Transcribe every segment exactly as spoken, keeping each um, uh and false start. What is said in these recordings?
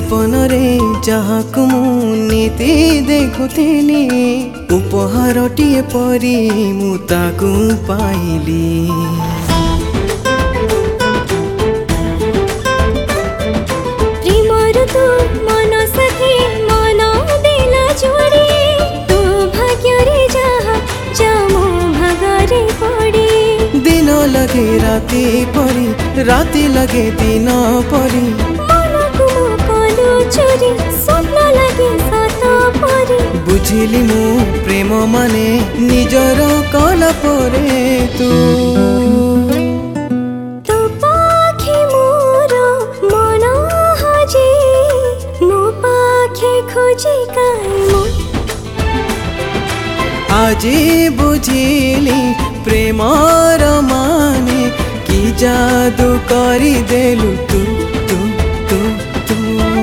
सपन रे जहाकु मु नीति देखुथिली उपहारटीए परी मु ताकु पाइली। प्रेमर तू मन साथी मन देला जोड़ी तू भाग्य रे जहा जामो भागरे पड़ी। दिन लगे राति परी राति लगे दिन परी चोरी स्वप्न लगे सत परी। बुझिली मु प्रेम माने निजर कला परे तू तो पाखे मोर मन हजे मो पाखे खोजे काई आजी बुझिली प्रेमर माने कि जादू करी देलु तू तू तू तू।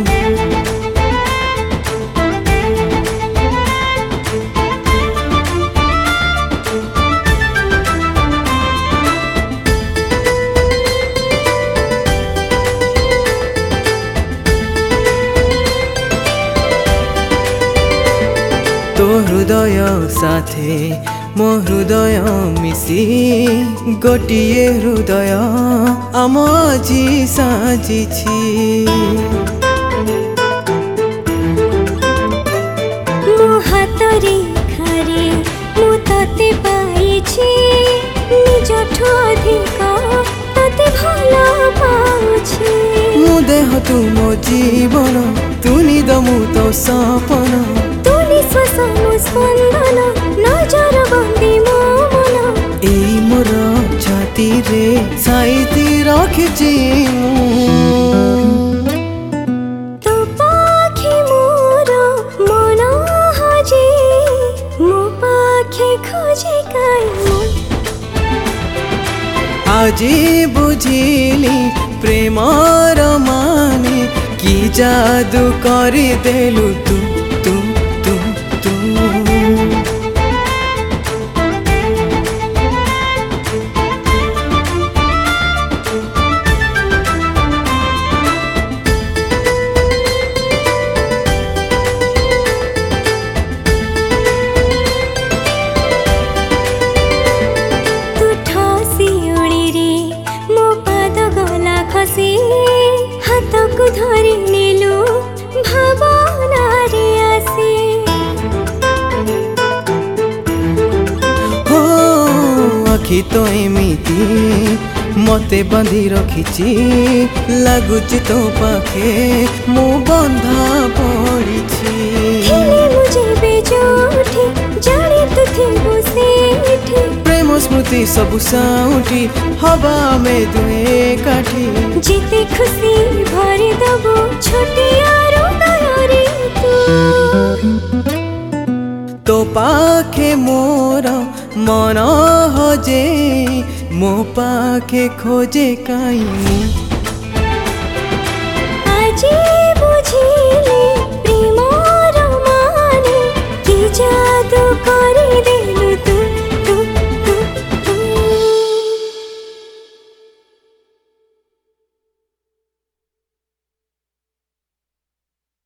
तो हृदय साथे मो हृदय मिसी गोटिए हृदय आम आजी साजिछि। मो हातरे खारे मु तते पाइछि निजठो अधिक तते भला पाउछि। मु देह तू मो जीवन तू निद मु तो सपन तू निश्वास मो स्पंदन नजर बंदी मो मन। एई मोर छाती रे साइती रखिछि तो पाखे मोर मन हजे मो पाखे खोजे काई आजी बुझिली प्रेमर माने कि जादू करी देलु तू तू तू तू। तू ठसी उड़ी रे मो पाद गला खसी हाथ को धरी नेलु भावना रे आसी। हो आखि तो एमिति मते बांधी रखिछि लागुछि तो पाखे मु बंधा पड़िछि। खेले मुझे बेजोठी जाने तू थी बुसेठी प्रेम स्मृति सबु साउटी हवा में दुए काठी। जीते खुशी भरी दबो छोटिया हृदय रे तू। तो पाखे मोर मन हजे मो पाखे खोजे काई आजी बुझिले प्रेमर माने कि जा